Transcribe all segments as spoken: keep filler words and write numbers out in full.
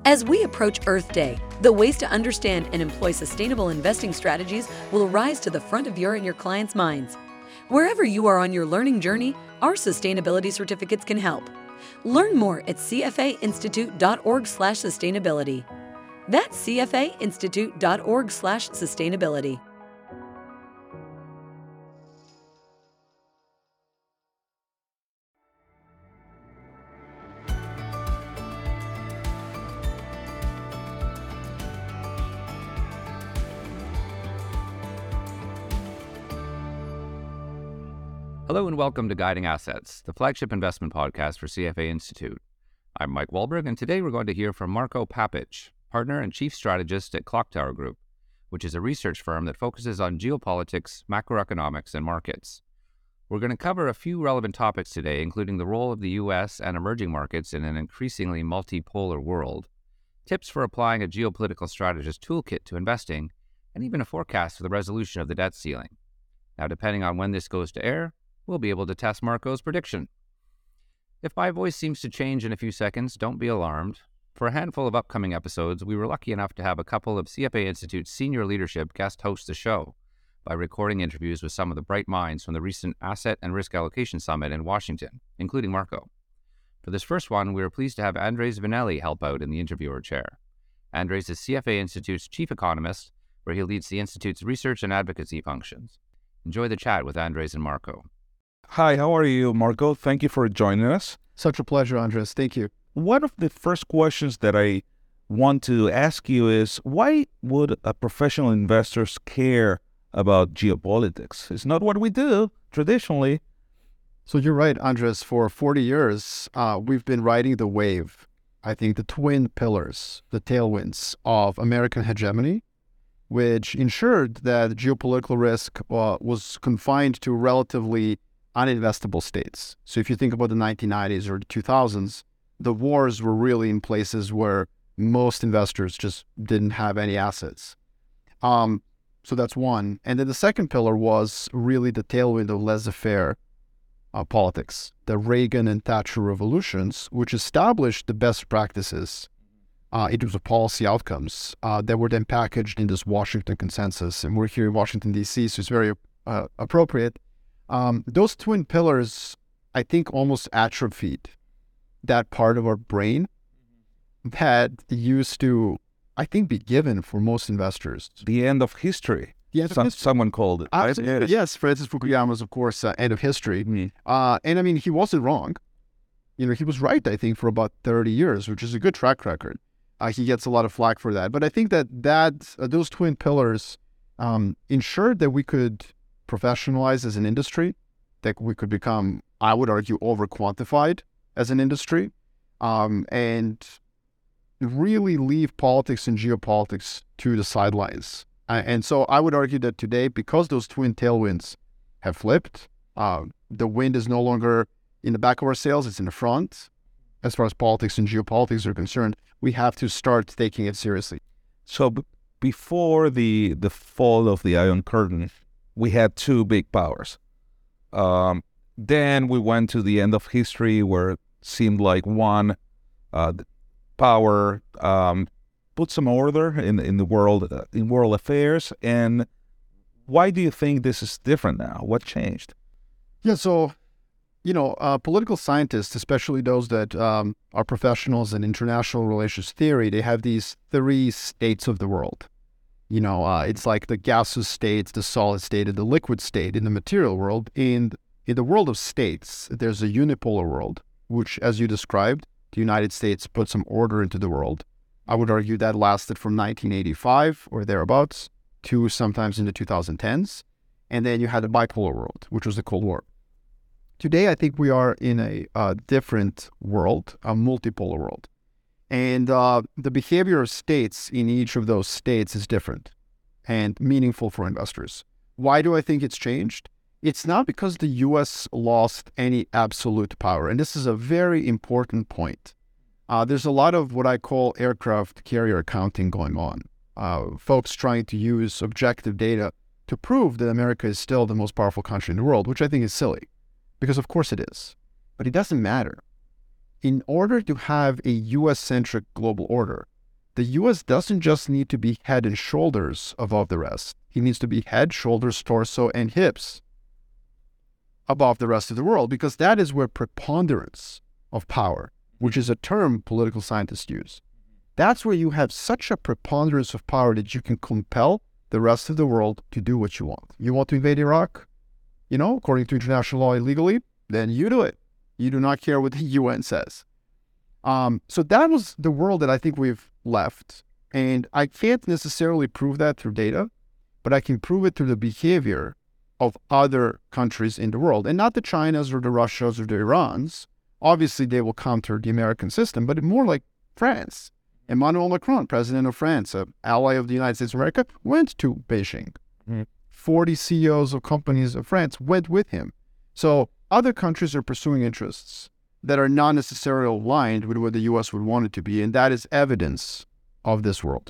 As we approach Earth Day, the ways to understand and employ sustainable investing strategies will rise to the front of your and your clients' minds. Wherever you are on your learning journey, our sustainability certificates can help. Learn more at c f a institute dot org slash sustainability. That's c f a institute dot org slash sustainability. Hello and welcome to Guiding Assets, the flagship investment podcast for C F A Institute. I'm Mike Wahlberg, and today we're going to hear from Marko Papic, partner and chief strategist at Clocktower Group, which is a research firm that focuses on geopolitics, macroeconomics, and markets. We're going to cover a few relevant topics today, including the role of the U S and emerging markets in an increasingly multipolar world, tips for applying a geopolitical strategist toolkit to investing, and even a forecast for the resolution of the debt ceiling. Now, depending on when this goes to air, we'll be able to test Marko's prediction. If my voice seems to change in a few seconds, don't be alarmed. For a handful of upcoming episodes, we were lucky enough to have a couple of C F A Institute's senior leadership guest host the show by recording interviews with some of the bright minds from the recent Asset and Risk Allocation Summit in Washington, including Marko. For this first one, we were pleased to have Andres Vinelli help out in the interviewer chair. Andres is C F A Institute's chief economist, where he leads the Institute's research and advocacy functions. Enjoy the chat with Andres and Marko. Hi, how are you, Marko? Thank you for joining us. Such a pleasure, Andres. Thank you. One of the first questions that I want to ask you is, why would a professional investors care about geopolitics? It's not what we do traditionally. So you're right, Andres. For forty years, uh, we've been riding the wave, I think the twin pillars, the tailwinds of American hegemony, which ensured that geopolitical risk uh, was confined to relatively uninvestable states. So if you think about the nineteen nineties or the two thousands, the wars were really in places where most investors just didn't have any assets. Um, so that's one. And then the second pillar was really the tailwind of laissez-faire uh, politics, the Reagan and Thatcher revolutions, which established the best practices uh, in terms of policy outcomes uh, that were then packaged in this Washington consensus. And we're here in Washington, D C, so it's very uh, appropriate. Um, those twin pillars, I think, almost atrophied that part of our brain that used to, I think, be given for most investors. The end of history. The end of Some, history. Someone called it. Right? Yes. yes, Francis Fukuyama's, of course, uh, end of history. Mm. Uh, and I mean, he wasn't wrong. You know, he was right, I think, for about thirty years, which is a good track record. Uh, he gets a lot of flack for that. But I think that, that uh, those twin pillars um, ensured that we could professionalize as an industry, that we could become, I would argue, over-quantified as an industry, um, and really leave politics and geopolitics to the sidelines. Uh, and so I would argue that today, because those twin tailwinds have flipped, uh, the wind is no longer in the back of our sails, it's in the front. As far as politics and geopolitics are concerned, we have to start taking it seriously. So b- before the, the fall of the Iron Curtain, we had two big powers. Um, then we went to the end of history where it seemed like one uh, power um, put some order in in the world uh, in world affairs. And why do you think this is different now? What changed? Yeah, so you know, uh, political scientists, especially those that um, are professionals in international relations theory, they have these three states of the world. You know, uh, it's like the gaseous state, the solid state, and the liquid state in the material world. In, in the world of states, there's a unipolar world, which, as you described, the United States put some order into the world. I would argue that lasted from nineteen eighty-five or thereabouts to sometimes in the two thousand tens. And then you had a bipolar world, which was the Cold War. Today, I think we are in a uh, different world, a multipolar world. And uh, the behavior of states in each of those states is different and meaningful for investors. Why do I think it's changed? It's not because the U S lost any absolute power. And this is a very important point. Uh, there's a lot of what I call aircraft carrier accounting going on. Uh, folks trying to use objective data to prove that America is still the most powerful country in the world, which I think is silly, because of course it is. But it doesn't matter. In order to have a U S-centric global order, the U S doesn't just need to be head and shoulders above the rest. He needs to be head, shoulders, torso, and hips above the rest of the world, because that is where preponderance of power, which is a term political scientists use, that's where you have such a preponderance of power that you can compel the rest of the world to do what you want. You want to invade Iraq, you know, according to international law illegally, then you do it. You do not care what the U N says. Um, so that was the world that I think we've left. And I can't necessarily prove that through data, but I can prove it through the behavior of other countries in the world. And not the Chinas or the Russias or the Irans. Obviously, they will counter the American system, but more like France. Emmanuel Macron, president of France, an ally of the United States of America, went to Beijing. Mm-hmm. forty C E Os of companies of France went with him. So other countries are pursuing interests that are not necessarily aligned with what the U S would want it to be, and that is evidence of this world.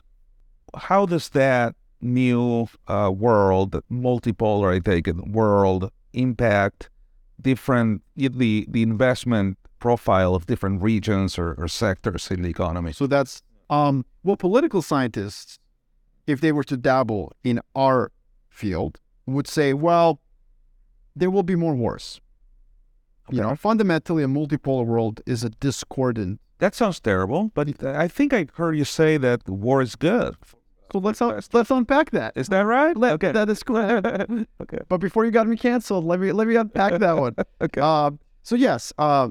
How does that new uh, world, multipolar, I take it, world impact different, the, the investment profile of different regions or, or sectors in the economy? So that's, um, well, political scientists, if they were to dabble in our field, would say, well, there will be more wars. Okay. You know, fundamentally, a multipolar world is a discordant. That sounds terrible, but I think I heard you say that war is good. So let's un- let's unpack that. Is that right? Let, okay. That is correct. Okay. But before you got me canceled, let me let me unpack that one. Okay. Uh, so yes, uh,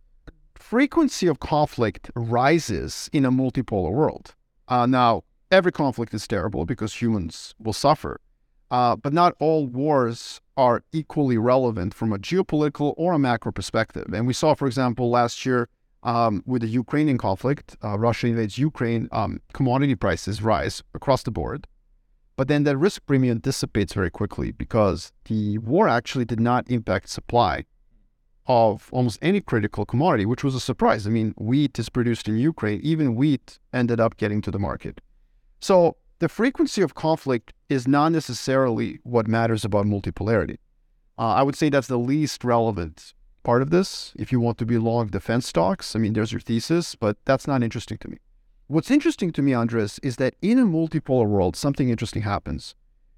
frequency of conflict rises in a multipolar world. Uh, now, every conflict is terrible because humans will suffer. Uh, but not all wars are equally relevant from a geopolitical or a macro perspective. And we saw, for example, last year um, with the Ukrainian conflict, uh, Russia invades Ukraine, um, commodity prices rise across the board. But then that risk premium dissipates very quickly because the war actually did not impact supply of almost any critical commodity, which was a surprise. I mean, wheat is produced in Ukraine. Even wheat ended up getting to the market. So the frequency of conflict is not necessarily what matters about multipolarity. Uh, I would say that's the least relevant part of this. If you want to be long defense stocks, I mean, there's your thesis, but that's not interesting to me. What's interesting to me, Andres, is that in a multipolar world, something interesting happens.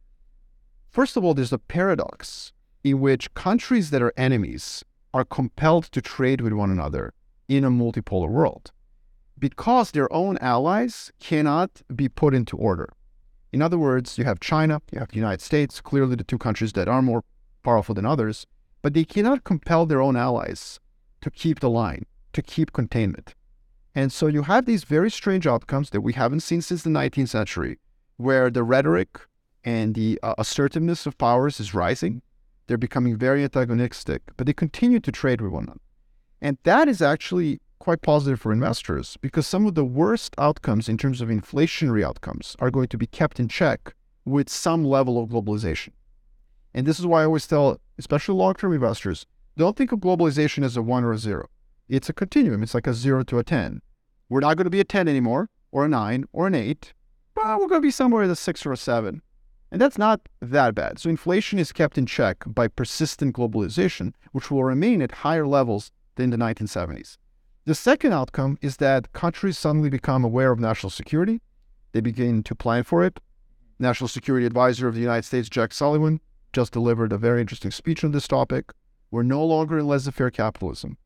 First of all, there's a paradox in which countries that are enemies are compelled to trade with one another in a multipolar world, because their own allies cannot be put into order. In other words, you have China, you have the United States, clearly the two countries that are more powerful than others, but they cannot compel their own allies to keep the line, to keep containment. And so you have these very strange outcomes that we haven't seen since the nineteenth century, where the rhetoric and the uh, assertiveness of powers is rising. They're becoming very antagonistic, but they continue to trade with one another. And that is actually quite positive for investors, because some of the worst outcomes in terms of inflationary outcomes are going to be kept in check with some level of globalization. And this is why I always tell, especially long-term investors, don't think of globalization as a one or a zero. It's a continuum. It's like a zero to a ten. We're not going to be a ten anymore, or a nine, or an eight, but we're going to be somewhere at a six or a seven. And that's not that bad. So inflation is kept in check by persistent globalization, which will remain at higher levels than the nineteen seventies. The second outcome is that countries suddenly become aware of national security. They begin to plan for it. National Security Advisor of the United States, Jack Sullivan, just delivered a very interesting speech on this topic. We're no longer in laissez-faire capitalism.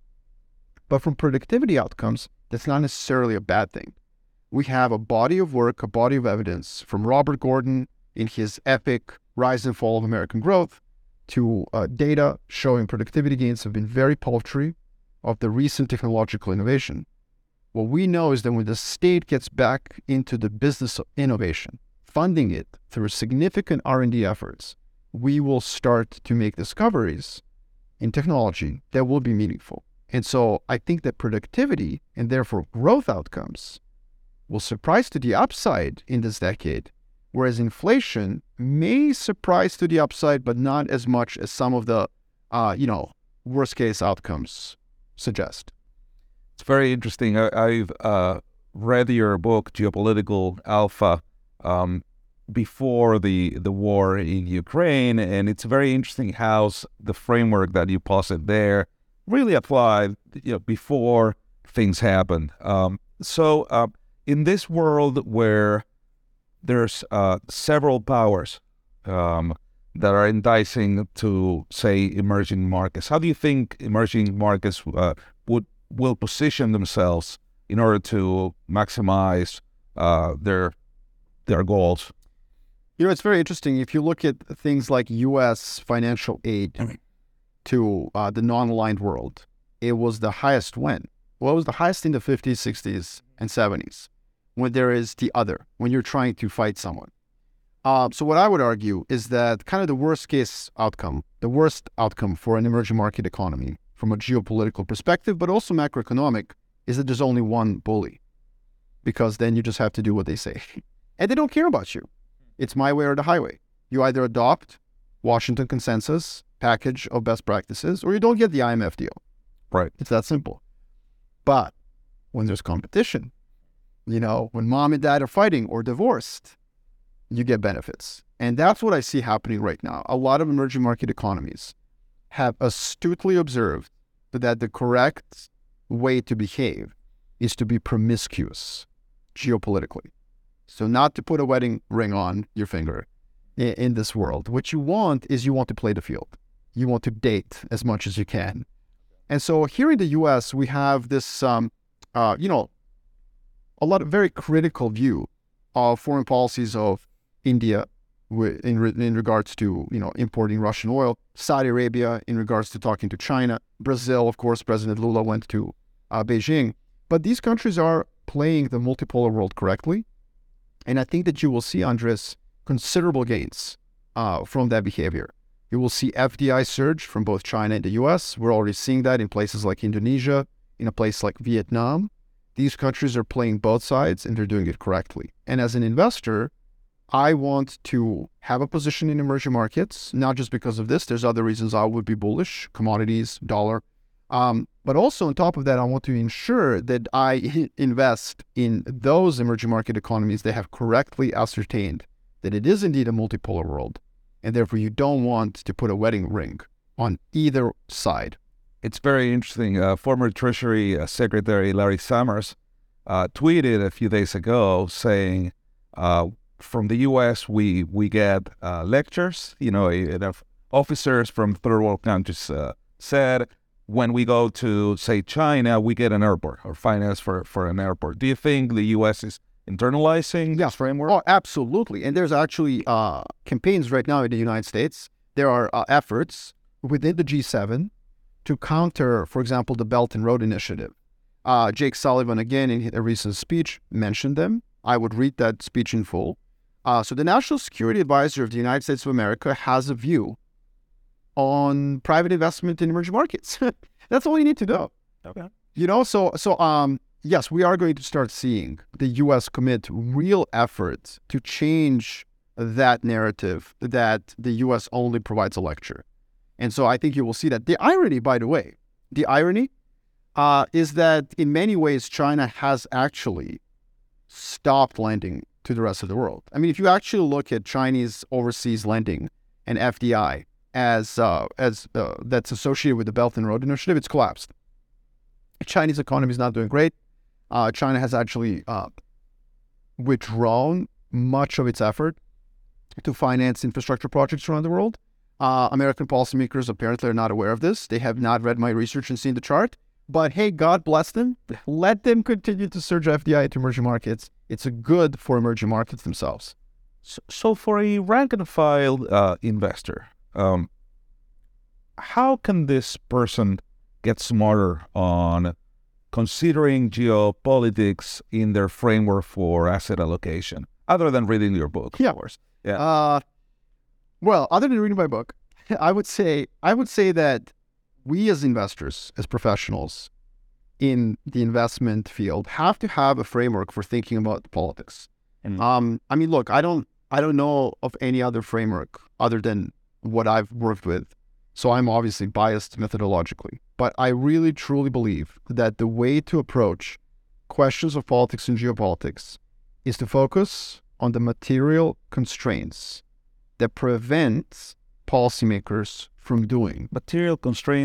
But from productivity outcomes, that's not necessarily a bad thing. We have a body of work, a body of evidence from Robert Gordon in his epic Rise and Fall of American Growth to uh, data showing productivity gains have been very paltry of the recent technological innovation. What we know is that when the state gets back into the business of innovation, funding it through significant R and D efforts, we will start to make discoveries in technology that will be meaningful. And so I think that productivity and therefore growth outcomes will surprise to the upside in this decade, whereas inflation may surprise to the upside, but not as much as some of the, uh, you know, worst case outcomes suggest. It's very interesting. I, I've uh, read your book, Geopolitical Alpha, um, before the, the war in Ukraine, and it's very interesting how the framework that you posit there really applied, you know, before things happened. Um, so uh, in this world where there's uh, several powers um, that are enticing to, say, emerging markets, how do you think emerging markets uh, would will position themselves in order to maximize uh, their their goals? You know, it's very interesting. If you look at things like U S financial aid to uh, the non-aligned world, it was the highest when? Well, it was the highest in the fifties, sixties, and seventies, when there is the other, when you're trying to fight someone. Uh, so what I would argue is that kind of the worst case outcome, the worst outcome for an emerging market economy from a geopolitical perspective, but also macroeconomic, is that there's only one bully, because then you just have to do what they say. And they don't care about you. It's my way or the highway. You either adopt Washington consensus package of best practices, or you don't get the I M F deal. Right. It's that simple. But when there's competition, you know, when mom and dad are fighting or divorced, you get benefits. And that's what I see happening right now. A lot of emerging market economies have astutely observed that the correct way to behave is to be promiscuous geopolitically. So not to put a wedding ring on your finger in, in this world. What you want is you want to play the field. You want to date as much as you can. And so here in the U S, we have this, um, uh, you know, a lot of very critical view of foreign policies of India in, re- in regards to, you know, importing Russian oil, Saudi Arabia in regards to talking to China, Brazil, of course, President Lula went to uh, Beijing. But these countries are playing the multipolar world correctly. And I think that you will see, Andres, considerable gains uh, from that behavior. You will see F D I surge from both China and the U S. We're already seeing that in places like Indonesia, in a place like Vietnam. These countries are playing both sides and they're doing it correctly. And as an investor, I want to have a position in emerging markets, not just because of this. There's other reasons I would be bullish, commodities, dollar. Um, but also on top of that, I want to ensure that I invest in those emerging market economies that have correctly ascertained that it is indeed a multipolar world. And therefore, you don't want to put a wedding ring on either side. It's very interesting. Uh, former Treasury uh, Secretary Larry Summers uh, tweeted a few days ago saying, uh, from the U S, we we get uh, lectures. You know, enough officers from third world countries uh, said, when we go to, say, China, we get an airport or finance for, for an airport. Do you think the U S is internalizing this framework? Oh, absolutely. And there's actually uh, campaigns right now in the United States. There are uh, efforts within the G seven to counter, for example, the Belt and Road Initiative. Uh, Jake Sullivan, again, in a recent speech, mentioned them. I would read that speech in full. Uh, so the National Security Advisor of the United States of America has a view on private investment in emerging markets. That's all you need to know. Okay. You know, so so um yes, we are going to start seeing the U S commit real effort to change that narrative that the U S only provides a lecture. And so I think you will see that. The irony, by the way, the irony uh, is that in many ways, China has actually stopped lending to the rest of the world. I mean, if you actually look at Chinese overseas lending and F D I as uh, as uh, that's associated with the Belt and Road Initiative, it's collapsed. The Chinese economy is not doing great. Uh, China has actually uh, withdrawn much of its effort to finance infrastructure projects around the world. Uh, American policymakers apparently are not aware of this. They have not read my research and seen the chart. But hey, God bless them. Let them continue to surge F D I into emerging markets. It's a good for emerging markets themselves. So, so for a rank and file uh, investor, um, how can this person get smarter on considering geopolitics in their framework for asset allocation, other than reading your book, yeah. of course? Yeah. Uh, well, other than reading my book, I would say I would say that we as investors, as professionals in the investment field, have to have a framework for thinking about politics. Mm-hmm. Um, I mean, look, I don't I don't know of any other framework other than what I've worked with. So I'm obviously biased methodologically. But I really, truly believe that the way to approach questions of politics and geopolitics is to focus on the material constraints that prevent policymakers from doing. Material constraints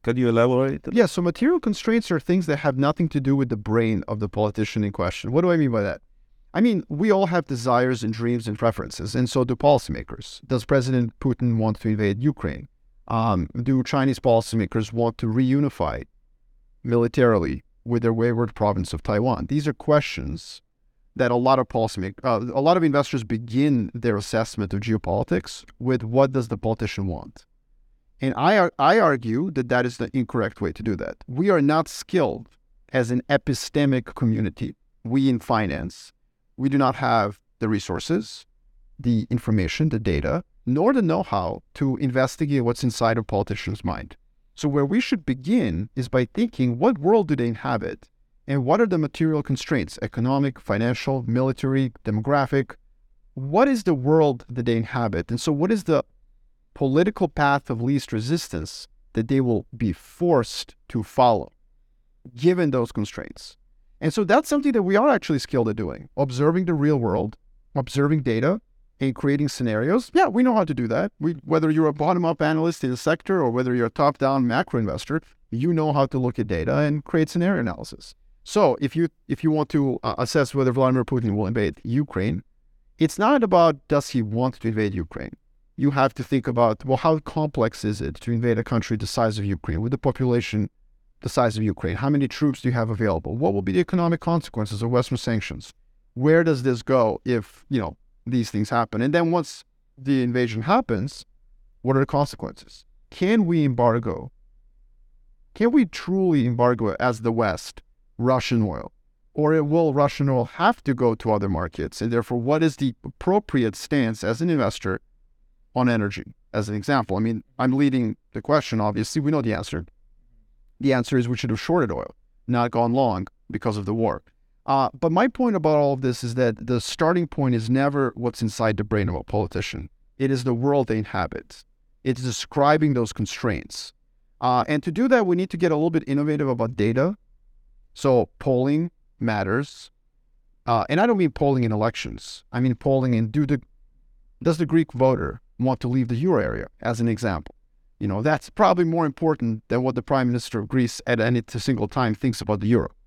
Can you elaborate? Yeah, so material constraints are things that have nothing to do with the brain of the politician in question. What do I mean by that? I mean, we all have desires and dreams and preferences, and so do policymakers. Does President Putin want to invade Ukraine? Um, do Chinese policymakers want to reunify militarily with their wayward province of Taiwan? These are questions that a lot of policymakers, uh, a lot of investors begin their assessment of geopolitics with: what does the politician want? And I, I argue that that is the incorrect way to do that. We are not skilled as an epistemic community. We in finance, we do not have the resources, the information, the data, nor the know-how to investigate what's inside a politician's mind. So where we should begin is by thinking, what world do they inhabit? And what are the material constraints? Economic, financial, military, demographic. What is the world that they inhabit? And so what is the political path of least resistance that they will be forced to follow, given those constraints? And so that's something that we are actually skilled at doing, observing the real world, observing data, and creating scenarios. Yeah, we know how to do that. We, whether you're a bottom-up analyst in the sector or whether you're a top-down macro investor, you know how to look at data and create scenario analysis. So if you if you want to uh, assess whether Vladimir Putin will invade Ukraine, it's not about does he want to invade Ukraine. You have to think about, well, how complex is it to invade a country the size of Ukraine, with the population the size of Ukraine? How many troops do you have available? What will be the economic consequences of Western sanctions? Where does this go if, you know, these things happen? And then once the invasion happens, what are the consequences? Can we embargo? Can we truly embargo, as the West, Russian oil? Or will Russian oil have to go to other markets? And therefore, what is the appropriate stance as an investor on energy, as an example? I mean, I'm leading the question, obviously. We know the answer. The answer is we should have shorted oil, not gone long because of the war. Uh, but my point about all of this is that the starting point is never what's inside the brain of a politician. It is the world they inhabit. It's describing those constraints. Uh, and to do that, we need to get a little bit innovative about data. So polling matters. Uh, and I don't mean polling in elections. I mean polling in, do the, does the Greek voter want to leave the euro area, as an example? You know, that's probably more important than what the Prime Minister of Greece at any single time thinks about the euro.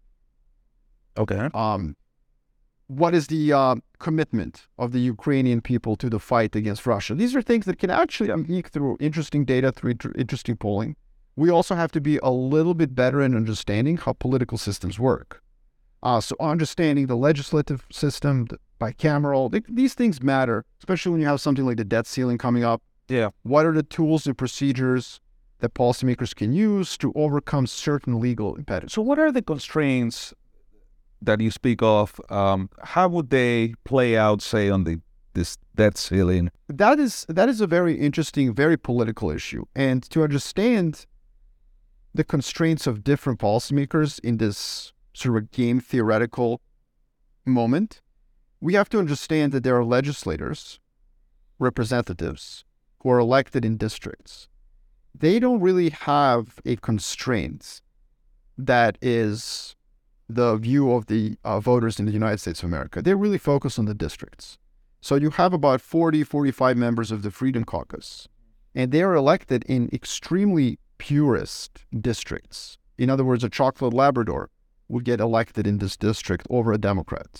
Okay. Um, what is the uh, commitment of the Ukrainian people to the fight against Russia? These are things that can actually leak through interesting data, through inter- interesting polling. We also have to be a little bit better in understanding how political systems work. Uh, so understanding the legislative system, the bicameral, th- these things matter, especially when you have something like the debt ceiling coming up. Yeah. What are the tools and procedures that policymakers can use to overcome certain legal impediments? So what are the constraints that you speak of? Um, how would they play out, say, on the this debt ceiling? That is that is a very interesting, very political issue. And to understand the constraints of different policymakers in this sort of game theoretical moment, we have to understand that there are legislators, representatives, who are elected in districts. They don't really have a constraint that is the view of the uh, voters in the United States of America. They really focus on the districts. So you have about forty, forty-five members of the Freedom Caucus, and they are elected in extremely purist districts. In other words, a chocolate Labrador would get elected in this district over a Democrat.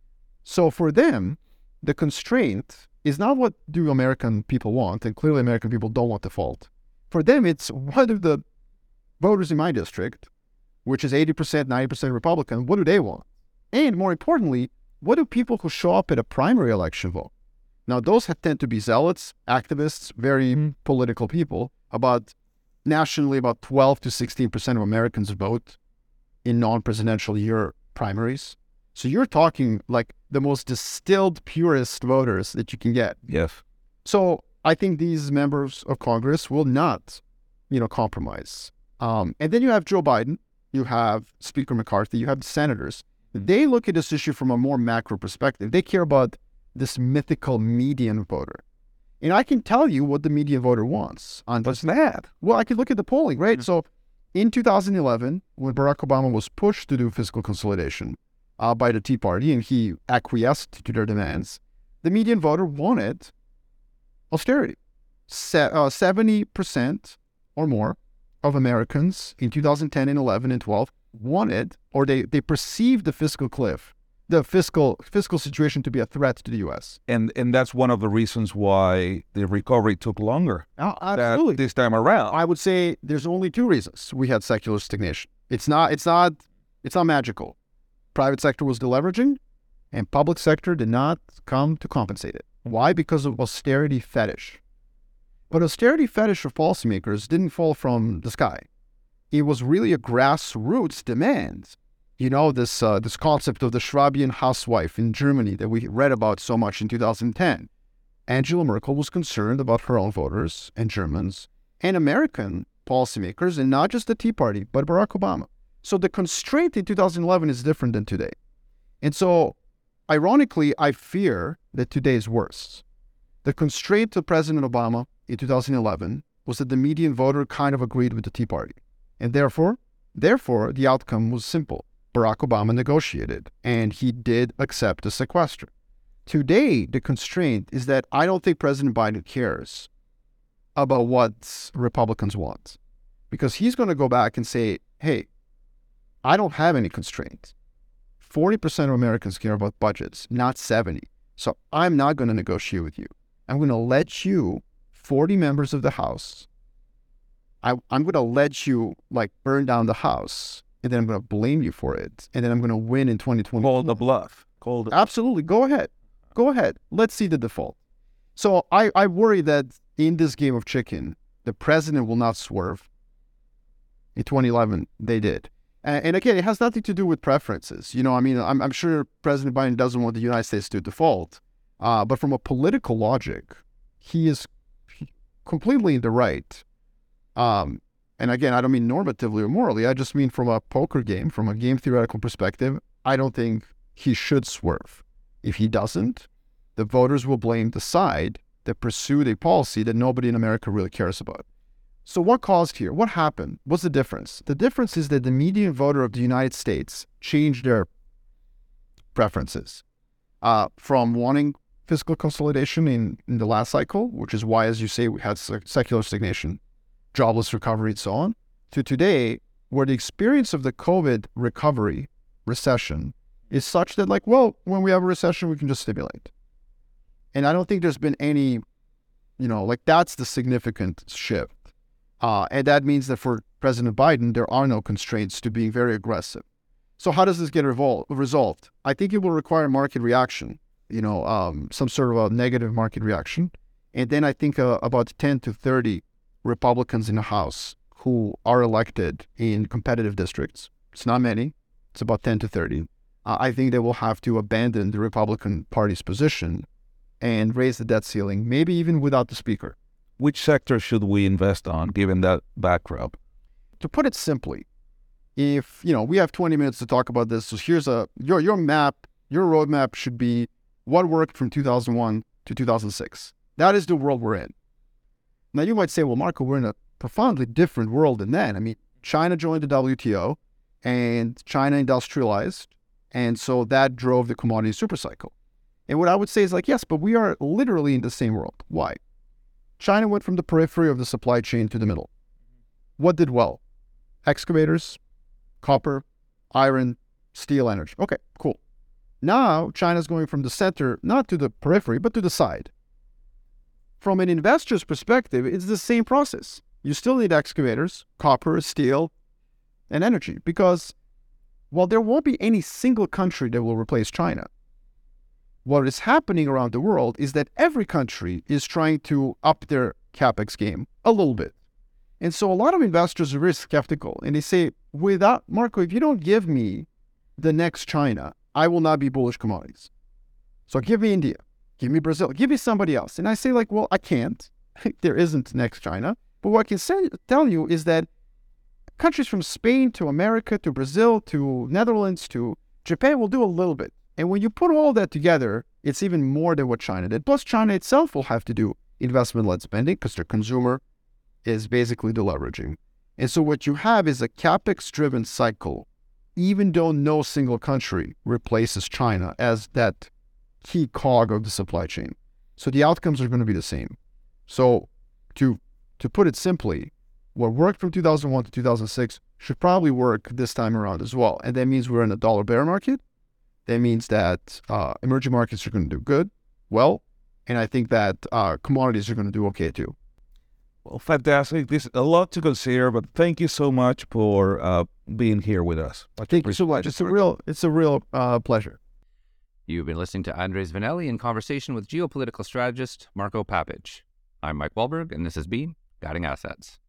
So for them, the constraint is not what do American people want, and clearly American people don't want default. For them, it's what do the voters in my district, which is eighty percent, ninety percent Republican, what do they want? And more importantly, what do people who show up at a primary election vote? Now, those have, tend to be zealots, activists, very mm. political people. About nationally, about twelve to sixteen percent of Americans vote in non-presidential year primaries. So you're talking like the most distilled, purest voters that you can get. Yes. So I think these members of Congress will not, you know, compromise. Um, and then you have Joe Biden, you have Speaker McCarthy, you have the senators. They look at this issue from a more macro perspective. They care about this mythical median voter. And I can tell you what the median voter wants. On What's that? Well, I could look at the polling, right? Mm-hmm. So in two thousand eleven, when Barack Obama was pushed to do fiscal consolidation uh, by the Tea Party, and he acquiesced to their demands, the median voter wanted austerity. Se- uh, seventy percent or more of Americans in two thousand ten and eleven and twelve wanted, or they, they perceived the fiscal cliff, the fiscal fiscal situation to be a threat to the U S. And and that's one of the reasons why the recovery took longer Oh, absolutely. this time around. I would say there's only two reasons we had secular stagnation. It's not it's not it's not magical. Private sector was deleveraging, and public sector did not come to compensate it. Why? Because of austerity fetish. But austerity fetish of policymakers didn't fall from the sky. It was really a grassroots demand. You know, this uh, this concept of the Schwabian housewife in Germany that we read about so much in two thousand ten. Angela Merkel was concerned about her own voters and Germans and American policymakers, and not just the Tea Party, but Barack Obama. So the constraint in two thousand eleven is different than today. And so, ironically, I fear that today is worse. The constraint to President Obama in two thousand eleven was that the median voter kind of agreed with the Tea Party. And therefore, therefore, the outcome was simple. Barack Obama negotiated, and he did accept the sequester. Today, the constraint is that I don't think President Biden cares about what Republicans want, because he's going to go back and say, hey, I don't have any constraints. forty percent of Americans care about budgets, not seventy. So I'm not going to negotiate with you. I'm going to let you, forty members of the House, I, I'm going to let you like burn down the House, and then I'm going to blame you for it, and then I'm going to win in twenty twenty. Call the bluff. Call the Absolutely. Go ahead. Go ahead. Let's see the default. So I, I worry that in this game of chicken, the president will not swerve. In twenty eleven, they did. And, and again, it has nothing to do with preferences. You know, I mean, I'm, I'm sure President Biden doesn't want the United States to default. Uh, but from a political logic, he is completely in the right. Um, and again, I don't mean normatively or morally. I just mean from a poker game, from a game theoretical perspective, I don't think he should swerve. If he doesn't, the voters will blame the side that pursued a policy that nobody in America really cares about. So what caused here? What happened? What's the difference? The difference is that the median voter of the United States changed their preferences uh, from wanting fiscal consolidation in, in the last cycle, which is why, as you say, we had sec- secular stagnation, jobless recovery, and so on, to today, where the experience of the COVID recovery, recession, is such that, like, well, when we have a recession, we can just stimulate. And I don't think there's been any, you know, like, that's the significant shift. Uh, and that means that for President Biden, there are no constraints to being very aggressive. So how does this get revol- resolved? I think it will require market reaction, you know, um, some sort of a negative market reaction. And then I think uh, about ten to thirty Republicans in the House who are elected in competitive districts. It's not many. It's about ten to thirty. Uh, I think they will have to abandon the Republican Party's position and raise the debt ceiling, maybe even without the speaker. Which sector should we invest on, given that backdrop? To put it simply, if, you know, we have twenty minutes to talk about this, so here's a, your your map, your roadmap should be what worked from two thousand one to two thousand six. That is the world we're in. Now you might say, well, Marco, we're in a profoundly different world than then. I mean, China joined the W T O and China industrialized, and so that drove the commodity supercycle. And what I would say is like, yes, but we are literally in the same world. Why? China went from the periphery of the supply chain to the middle. What did well? Excavators, copper, iron, steel, energy. Okay, cool. Now China's going from the center, not to the periphery, but to the side. From an investor's perspective, it's the same process. You still need excavators, copper, steel, and energy, because while there won't be any single country that will replace China, what is happening around the world is that every country is trying to up their capex game a little bit. And so a lot of investors are very skeptical, and they say, without, Marco, if you don't give me the next China, I will not be bullish commodities. So give me India, give me Brazil, give me somebody else. And I say, like, well, I can't. There isn't next China. But what I can say, tell you is that countries from Spain to America to Brazil to Netherlands to Japan will do a little bit. And when you put all that together, it's even more than what China did. Plus, China itself will have to do investment-led spending because their consumer is basically deleveraging. And so what you have is a capex-driven cycle, even though no single country replaces China as that key cog of the supply chain. So the outcomes are going to be the same. So to to put it simply, what worked from two thousand one to two thousand six should probably work this time around as well. And that means we're in a dollar bear market. That means that uh, emerging markets are going to do good, well, and I think that uh, commodities are going to do okay too. Well, fantastic. This is a lot to consider, but thank you so much for uh, being here with us. Much Thank you so much. It's a real, it's a real uh, pleasure. You've been listening to Andres Vanelli in conversation with geopolitical strategist Marko Papic. I'm Mike Wahlberg, and this has been Guiding Assets.